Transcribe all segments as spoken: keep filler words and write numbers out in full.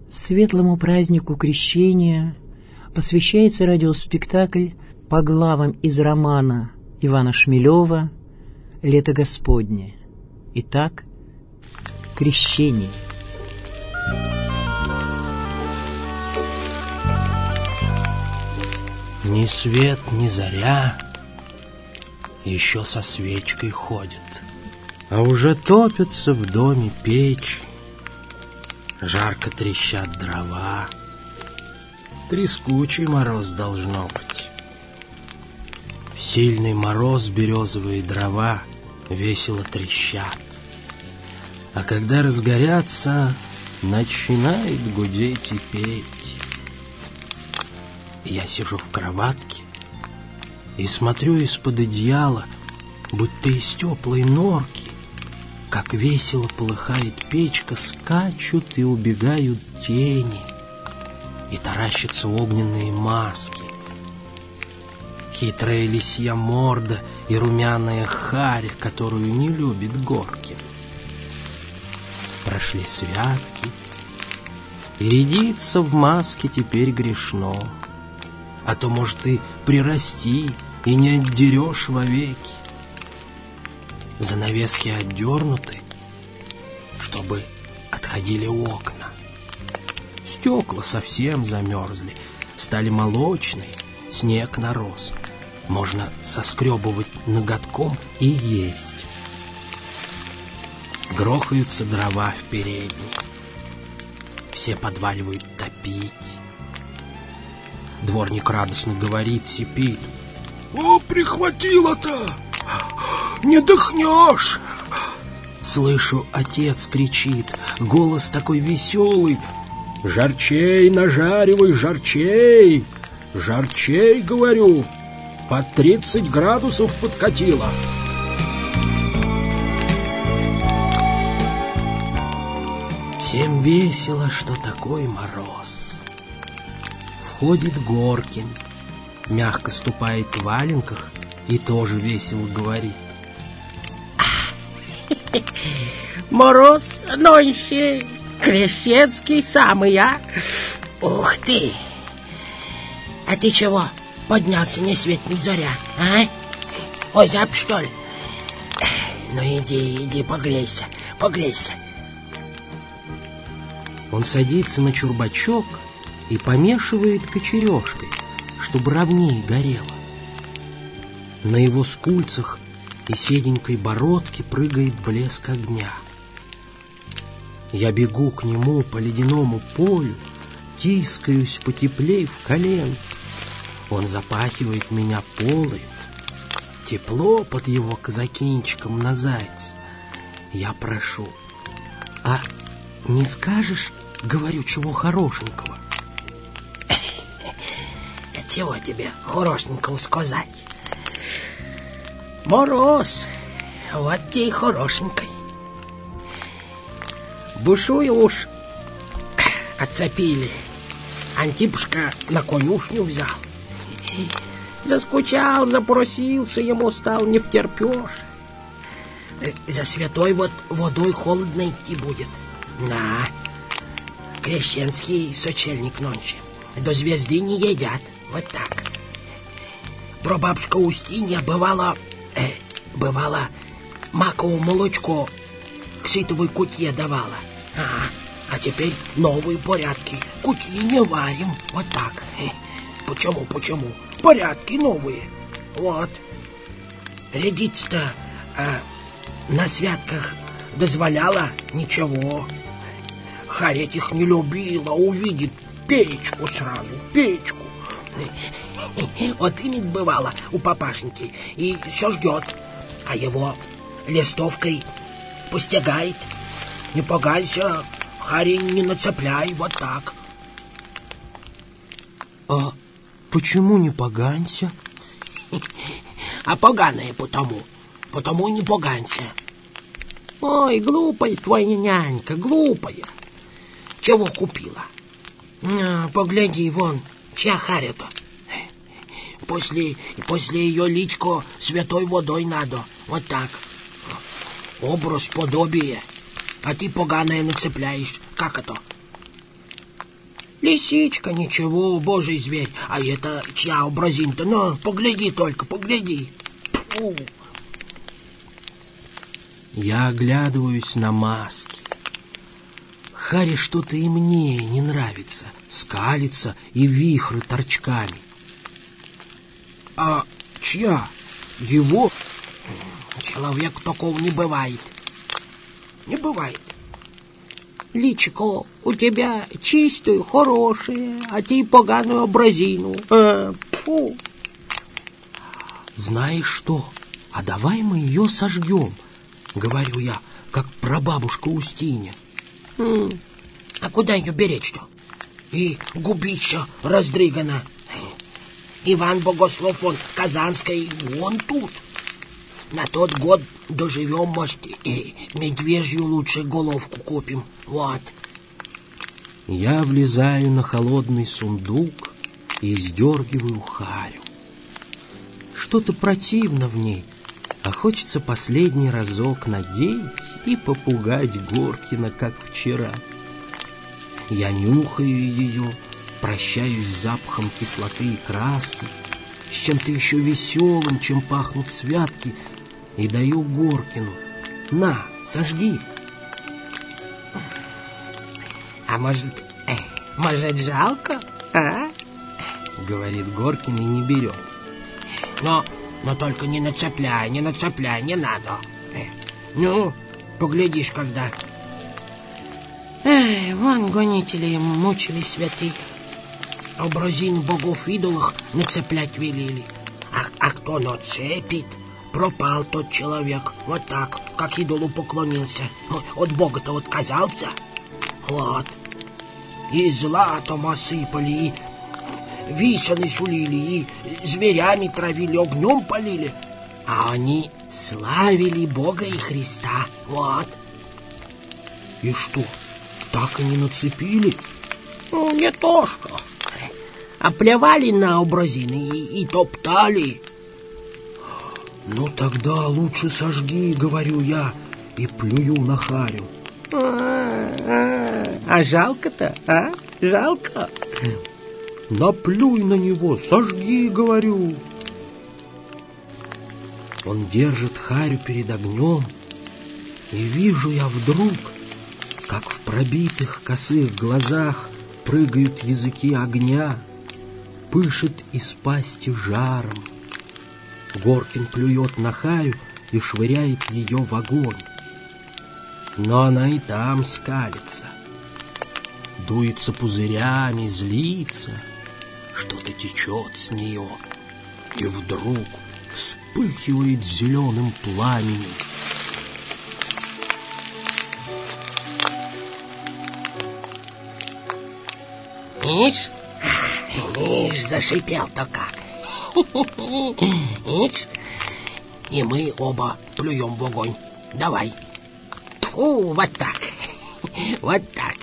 Светлому празднику Крещения посвящается радиоспектакль по главам из романа Ивана Шмелева «Лето Господне». Итак, Крещение. Ни свет, ни заря еще со свечкой ходят, а уже топятся в доме печи, жарко трещат дрова. Трескучий мороз должно быть. В сильный мороз березовые дрова весело трещат, а когда разгорятся, начинает гудеть и петь. Я сижу в кроватке и смотрю из-под одеяла, будто из теплой норки, как весело полыхает печка, скачут и убегают тени, и таращатся огненные маски. Хитрая лисья морда и румяная харя, которую не любит Горкин. Прошли святки, и рядиться в маске теперь грешно. А то, может, и прирасти, и не отдерешь вовеки. Занавески отдернуты, чтобы отходили окна. Стекла совсем замерзли, стали молочные, снег нарос. Можно соскребывать ноготком и есть. Грохаются дрова в передней. Все подваливают топить. Дворник радостно говорит, сипит: «О, прихватило-то! Не дыхнешь!» Слышу, отец кричит, голос такой веселый: «Жарчей нажаривай, жарчей! Жарчей, говорю, под тридцать градусов подкатило!» Всем весело, что такой мороз. Входит Горкин, мягко ступает в валенках и тоже весело говорит: «Мороз нонче крещенский самый, а? Ух ты! А ты чего поднялся ни свет ни заря, а? Озяб, что ли? Ну иди, иди, погрейся, погрейся». Он садится на чурбачок и помешивает кочережкой, чтобы ровнее горело. На его скульцах и седенькой бородке прыгает блеск огня. Я бегу к нему по ледяному полю, тискаюсь потеплей в коленке. Он запахивает меня полою. Тепло под его казакинчиком на зайце. Я прошу: «А не скажешь, — говорю, — чего хорошенького?» «Чего тебе хорошенького сказать? Мороз, вот тебе и хорошенькой. Бушую уж отцепили. Антипушка на конюшню взял. Заскучал, запросился, ему стал не втерпешь. За святой вот водой холодно идти будет. На, крещенский сочельник нонче. До звезды не едят. Вот так. Прабабушка Устинья бывало, э, бывало маковое молочко к ситовой кутье давала. А, а теперь новые порядки. Кутьи не варим. Вот так. Э, почему, почему? Порядки новые. Вот. Рядиться-то э, на святках дозволяла? Ничего. Харять их не любила. Увидит печку сразу, в печку. Вот именно бывало у папашеньки, и все ждет, а его листовкой постигает. Не пугайся, Харри, не нацепляй, вот так. А почему не поганься? А поганое потому, потому и не поганься. Ой, глупая твоя нянька, глупая. Чего купила? А, погляди, вон, чья Харя-то? После, после ее личко святой водой надо. Вот так. Образ, подобие. А ты поганое нацепляешь. Как это? Лисичка, ничего, божий зверь. А это чья образин-то? Ну, погляди только, погляди. Фу. Я оглядываюсь на маски. Харе что-то и мне не нравится. Скалится и вихры торчками. А чья? Его? Человек такого не бывает. Не бывает. Личико у тебя чистое, хорошее, а ты поганую образину. Э, фу. Знаешь что? А давай мы ее сожгем, говорю я, как прабабушка Устинья. М-м. А куда ее беречь-то? И губища раздрыгана. Иван Богослов, он Казанской, он тут. На тот год доживем, может, и медвежью лучше головку купим. Вот. Я влезаю на холодный сундук и сдергиваю Харю. Что-то противно в ней, а хочется последний разок надеть и попугать Горкина, как вчера. Я нюхаю ее, прощаюсь с запахом кислоты и краски, с чем-то еще веселым, чем пахнут святки, и даю Горкину. На, сожги. А может, э, может, жалко, а? Говорит Горкин и не берет. Но, но только не нацепляй, не нацепляй, не надо. Э, ну, поглядишь, когда... Эй, вон гонители мучили святых. Образин богов-идолах нацеплять велели. А, а кто нацепит, пропал тот человек. Вот так, как идолу поклонился. От бога-то отказался. Вот. И златом осыпали, и висаны сулили, и зверями травили, огнем полили. А они славили Бога и Христа. Вот. И что, так и не нацепили? Ну, не то что. А плевали на образины и, и топтали. Ну тогда лучше сожги, говорю я, и плюю на Харю. А, а жалко-то, а? Жалко? Наплюй на него, сожги, говорю. Он держит Харю перед огнем, и вижу я вдруг, как в пробитых косых глазах прыгают языки огня, пышет из пасти жаром. Горкин плюет на Харю и швыряет ее в огонь. Но она и там скалится, дуется пузырями, злится, что-то течет с нее, и вдруг вспыхивает зеленым пламенем. Ишь, ишь, зашипел-то как. Ишь, и мы оба плюем в огонь. Давай. Фу, вот так, вот так.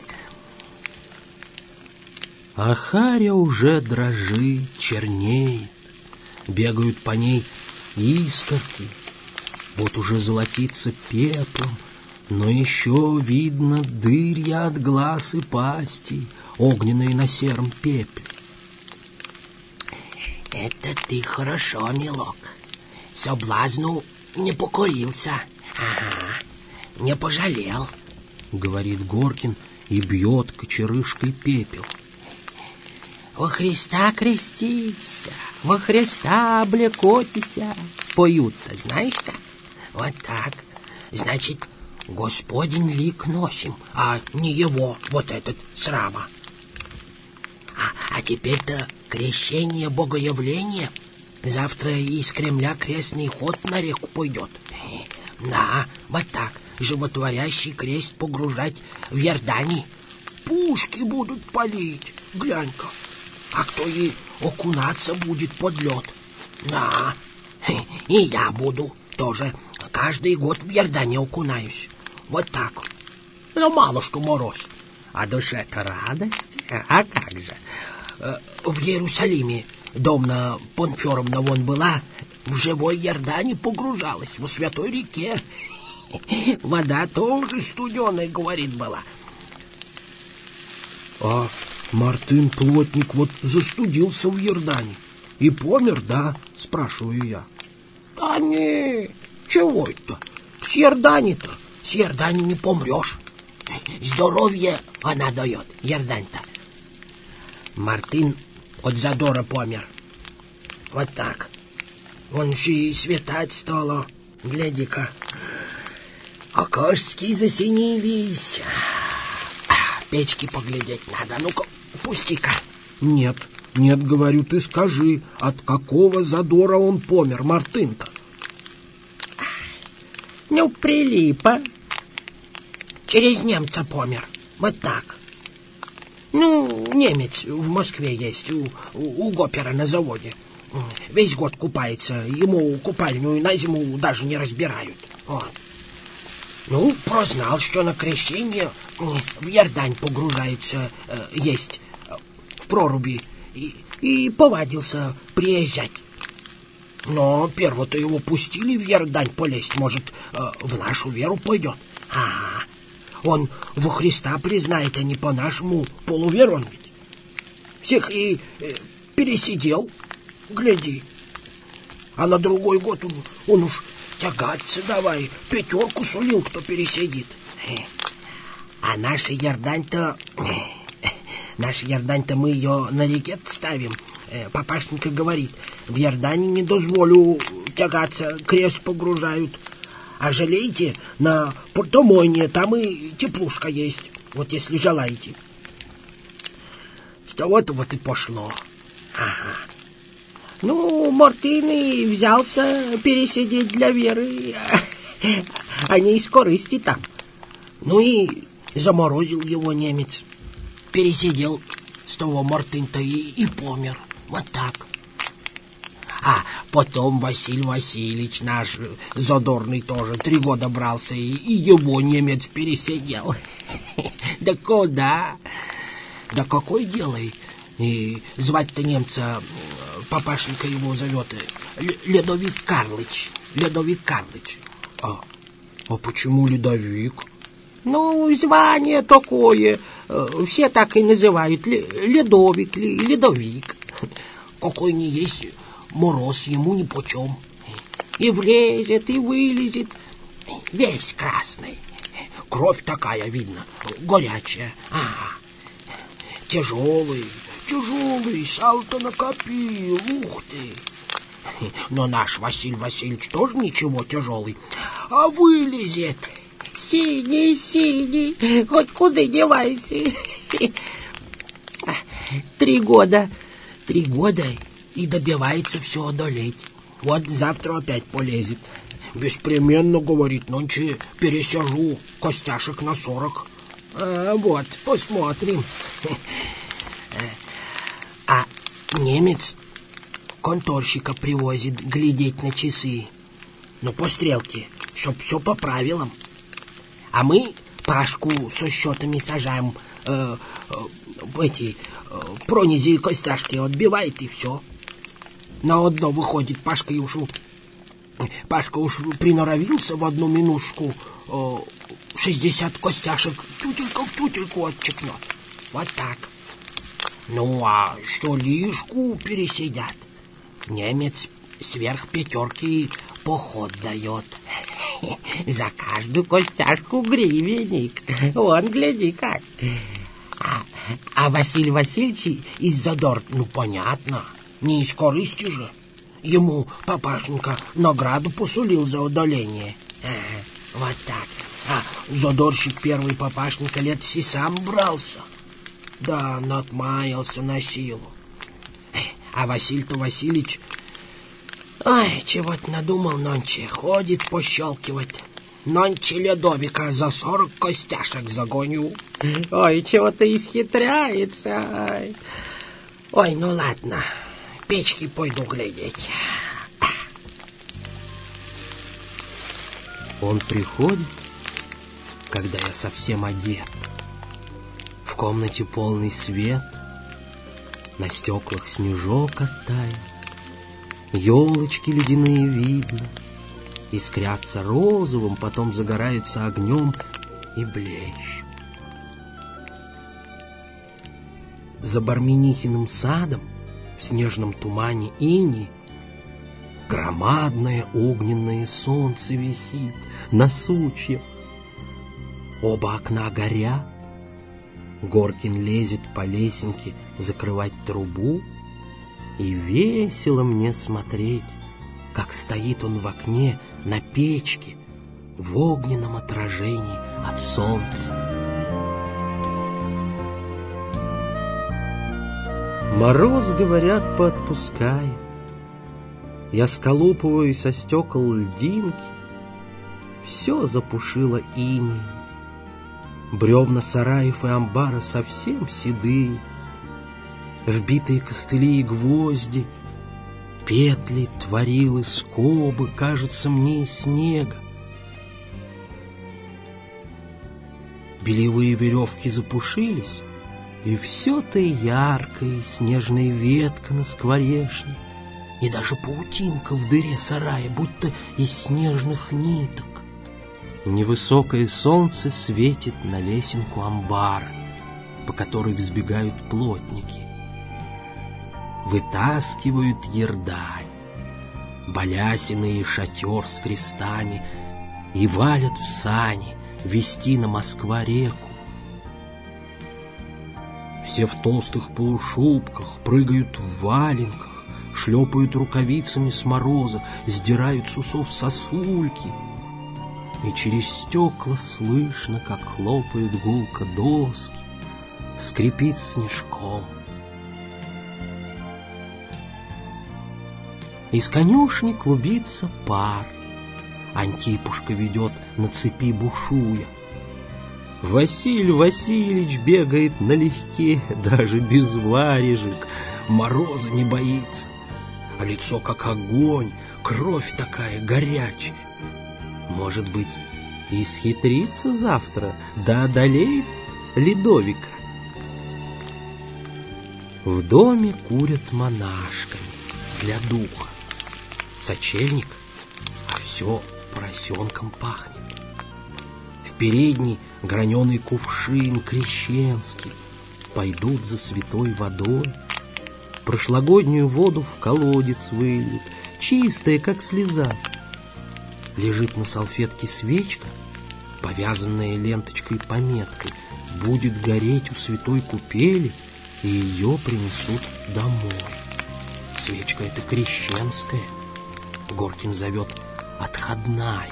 А Харя уже дрожит, чернеет, бегают по ней искорки. Вот уже золотится пеплом, но еще видно дырья от глаз и пасти, огненные на сером пепле. Это ты хорошо, милок. Соблазну не покорился. Ага, не пожалел. Говорит Горкин и бьет кочерышкой пепел. Во Христа крестися, во Христа облекотися. Поют-то знаешь как? Вот так. Значит, Господень лик носим, а не его, вот этот срама. А, а теперь-то крещение богоявления. Завтра из Кремля крестный ход на реку пойдет. Да, вот так, животворящий крест погружать в Иордани. Пушки будут палить, глянь-ка. А кто и окунаться будет под лед? Да, и я буду тоже. Каждый год в Иордане окунаюсь. Вот так. Ну, мало что мороз. А душе-то радость. А как же? В Иерусалиме Домна Понферовна вон была, в живой Иордане погружалась, во святой реке. Вода тоже студеная, говорит, была. А Мартын плотник вот застудился в Ердане. И помер, да? Спрашиваю я. Да не, чего это? С Ердани-то, с Ердани не помрешь. Здоровье она дает, Ердань-то. Мартын от задора помер. Вот так. Вон же и светать стало. Гляди-ка. Окошки засинились. Печки поглядеть надо. Ну-ка, пусти-ка. Нет, нет, говорю, ты скажи, от какого задора он помер, Мартын-то? Ну, прилипа. Через немца помер. Вот так. Ну, немец в Москве есть, у, у, у Гопера на заводе. Весь год купается, ему купальню на зиму даже не разбирают. Вот. Ну, прознал, что на крещение в Ердань погружаются э, есть в проруби, и, и повадился приезжать. Но первого-то его пустили в Ердань полезть, может, э, в нашу веру пойдет. Ага, он во Христа признает, а не по-нашему полуверон ведь. Всех и э, пересидел, гляди. А на другой год он, он уж тягаться давай, пятерку сулил, кто пересидит. А наша Ердань-то... Наша Ердань-то мы ее на реке ставим. Папашенька говорит, в Ердане не дозволю тягаться, крест погружают. А жалейте, на Портомойне там и теплушка есть, вот если желаете. С того-то вот и пошло. Ага. Ну, Мартын и взялся пересидеть для веры, а не из корысти там. Ну и заморозил его немец. Пересидел с того Мартын-то и, и помер. Вот так. А потом Василий Васильевич наш задорный тоже три года брался, и, и его немец пересидел. Да куда? Да какой делай? И звать-то немца, папашенька его зовет, Ледовик Карлыч. Ледовик Карлыч. А, а почему Ледовик? Ну, звание такое. Все так и называют. Ледовик, Ледовик. Какой не есть мороз, ему нипочем. И влезет, и вылезет. Весь красный. Кровь такая, видно, горячая. Ага. Тяжелый, тяжелый, сал-то накопил. Ух ты. Но наш Василий Васильевич тоже ничего тяжелый. А вылезет. Синий, синий, хоть куда девайся. Три года, три года и добивается все одолеть. Вот завтра опять полезет. Беспременно, говорит, нонче пересяжу костяшек на сорок. А, вот, посмотрим. А немец конторщика привозит глядеть на часы. Ну, по стрелке, чтоб все по правилам. А мы Пашку со счетами сажаем, э, э, эти э, пронизи и костяшки отбивает, и все. На одно выходит Пашка и уж, Пашка уж приноровился в одну минушку, э, шестьдесят костяшек тютелька в тютельку отчекнет. Вот так. Ну, а что лишку пересидят? Немец сверх пятерки поход дает. За каждую костяшку гривенник. Вон, гляди как. А, а Василий Васильевич из задор, ну, понятно, не из корысти же. Ему папашенька награду посулил за удаление. Ага, вот так. А задорщик первый папашенька лет си сам брался. Да, надмаялся на силу. А Василий-то Васильевич... Ой, чего-то надумал нонче, ходит пощелкивать. Нонче Ледовика за сорок костяшек загоню. Ой, чего-то исхитряется. Ой. Ой, ну ладно, печки пойду глядеть. Он приходит, когда я совсем одет. В комнате полный свет, на стеклах снежок оттаял. Елочки ледяные видно, искрятся розовым, потом загораются огнем и блещут. за Барменихиным садом в снежном тумане инии громадное огненное солнце висит на сучьях. Оба окна горят. Горкин лезет по лесенке закрывать трубу, и весело мне смотреть, как стоит он в окне на печке в огненном отражении от солнца. Мороз, говорят, поотпускает. Я сколупываю со стекол льдинки, все запушило инеем. Бревна сараев и амбара совсем седые, вбитые костыли и гвозди, петли, творилы, скобы кажутся мне из снега. Белевые веревки запушились, и все-то яркое, и снежная ветка на скворечне, и даже паутинка в дыре сарая, будто из снежных ниток. Невысокое солнце светит на лесенку амбара, по которой взбегают плотники. Вытаскивают ердань, балясины и шатер с крестами и валят в сани везти на Москва-реку. Все в толстых полушубках, прыгают в валенках, шлепают рукавицами с мороза, сдирают с усов сосульки. И через стекла слышно, как хлопают гулко доски, скрипит снежком. Из конюшни клубится пар. Антипушка ведет на цепи бушуя. Василий Васильевич бегает налегке, даже без варежек, мороза не боится, а лицо как огонь, кровь такая горячая. Может быть, исхитрится завтра, да одолеет Ледовика. В доме курят монашками для духа. Сочельник, а все поросенком пахнет. В передней граненый кувшин крещенский. Пойдут за святой водой. Прошлогоднюю воду в колодец выльют, чистая, как слеза. Лежит на салфетке свечка, повязанная ленточкой-пометкой. Будет гореть у святой купели, и ее принесут домой. Свечка эта крещенская. Горкин зовет отходная.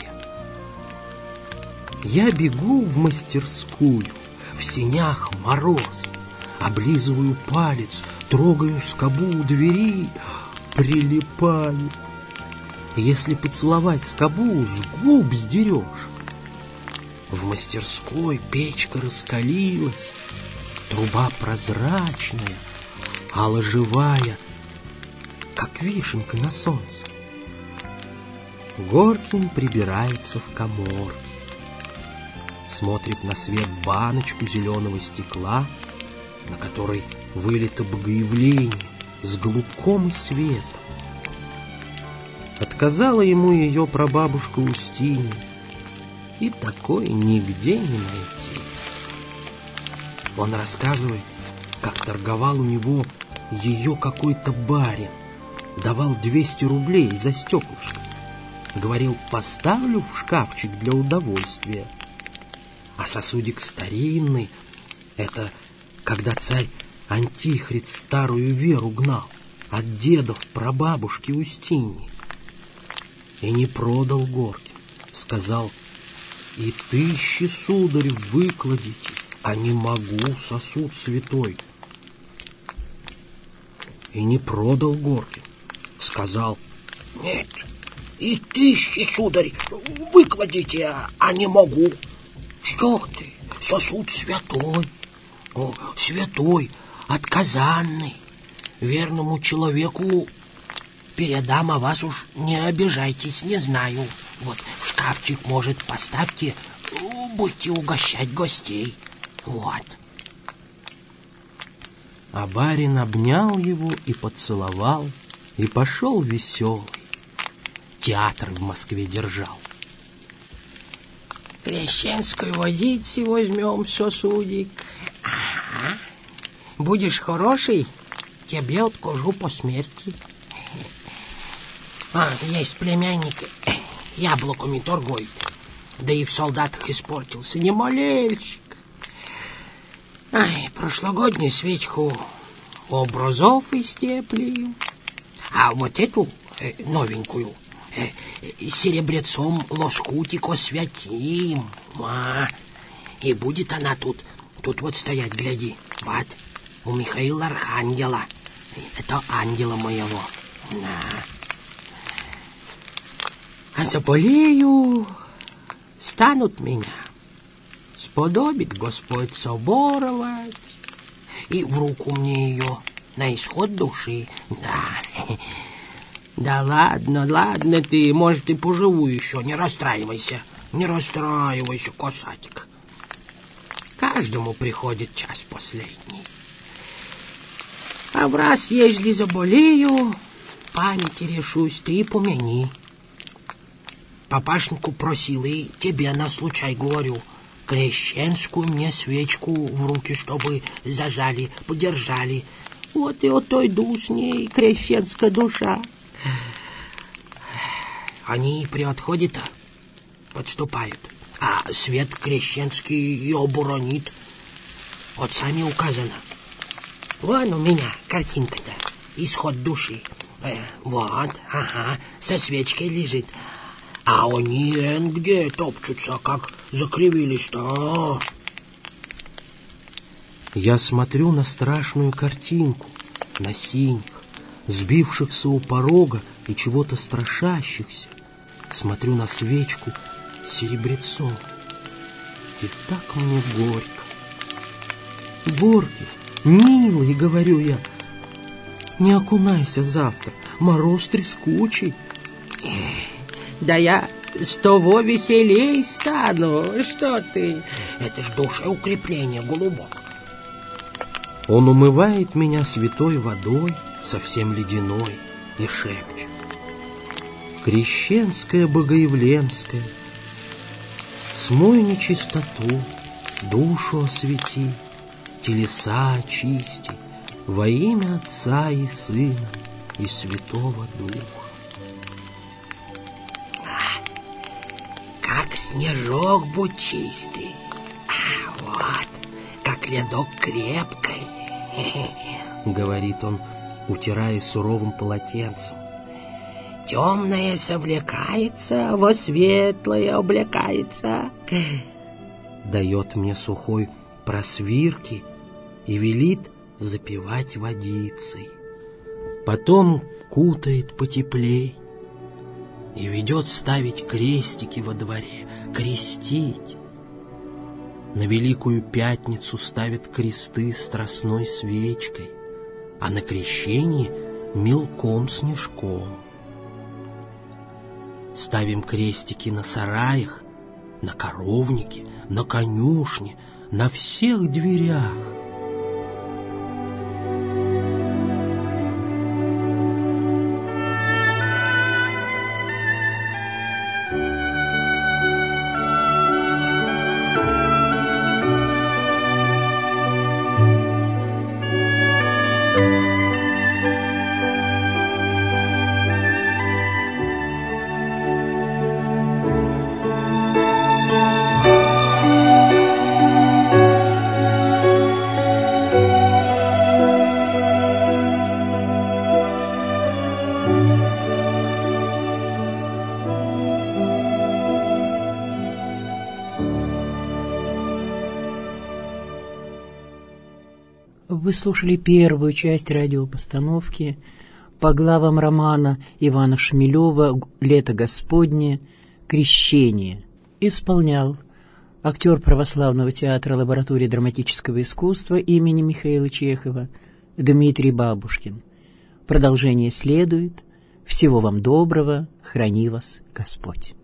Я бегу в мастерскую, в сенях мороз, облизываю палец, трогаю скобу у двери, прилипает. Если поцеловать скобу, с губ сдерешь. В мастерской печка раскалилась, труба прозрачная, ала живая, как вишенка на солнце. Горкин прибирается в каморке, смотрит на свет баночку зеленого стекла, на которой вылито богоявление с голубком и светом. Отказала ему ее прабабушка Устинья, и такое нигде не найти. Он рассказывает, как торговал у него ее какой-то барин, давал двести рублей за стеклышко. Говорил, поставлю в шкафчик для удовольствия. А сосудик старинный — это когда царь Антихрист старую веру гнал от дедов прабабушки Устиньи. И не продал Горкин, сказал, и тысячи, сударь, выкладите, а не могу, сосуд святой. И не продал Горкин, сказал, нет, и тысячи, сударь, выкладите, а не могу. Что ты, сосуд святой, о, святой, отказанный, верному человеку передам, а вас уж не обижайтесь, не знаю. Вот в шкафчик, может, поставьте, будете угощать гостей. Вот. А барин обнял его и поцеловал, и пошел веселый. Театр в Москве держал. Крещенскую водицы возьмем, сосудик. Ага. будешь хороший, тебе откажу по смерти. А, есть племянник, яблоками торгует, да и в солдатах испортился, не молельщик. Ай, прошлогоднюю свечку образов истеплю, а вот эту э, новенькую э, э, серебрецом лоскутик освятим. А, и будет она тут, тут вот стоять, гляди, вот, у Михаила Архангела, это ангела моего. На. А заболею, станут меня, сподобит Господь соборовать, и в руку мне ее на исход души. Да, да ладно, ладно ты, может, и поживу еще, не расстраивайся, не расстраивайся, косатик. Каждому приходит час последний. А в раз, если заболею, памяти решусь, ты помяни. Папашеньку просил, и тебе на случай говорю, крещенскую мне свечку в руки, чтобы зажали, подержали. Вот и отойду с ней, крещенская душа. Они при отходе-то подступают, а свет крещенский ее оборонит. Вот сами указано. Вон у меня картинка-то, исход души. Э, вот, ага, со свечкой лежит. А они эн где топчутся, как закривились-то. Я смотрю на страшную картинку, на синих, сбившихся у порога и чего-то страшащихся. Смотрю на свечку с серебрецом. И так мне горько. Горький, милый, говорю я, не окунайся завтра, мороз трескучий. Да я с того веселей стану, что ты? Это ж душеукрепление, голубок. Он умывает меня святой водой, совсем ледяной, и шепчет: крещенская богоявленская, смой нечистоту, душу освети, телеса очисти во имя Отца и Сына и Святого Духа. Как снежок будь чистый, а вот, как ледок крепкой, говорит он, утирая суровым полотенцем. Темное совлекается, во светлое облекается. Дает мне сухой просвирки и велит запивать водицей. Потом кутает потеплей и ведет ставить крестики во дворе, крестить. На Великую Пятницу ставят кресты страстной свечкой, а на крещение мелком снежком. Ставим крестики на сараях, на коровнике, на конюшне, на всех дверях. Вы слушали первую часть радиопостановки по главам романа Ивана Шмелева «Лето Господне. Крещение». Исполнял актер православного театра лаборатории драматического искусства имени Михаила Чехова Дмитрий Бабушкин. Продолжение следует. Всего вам доброго, храни вас Господь.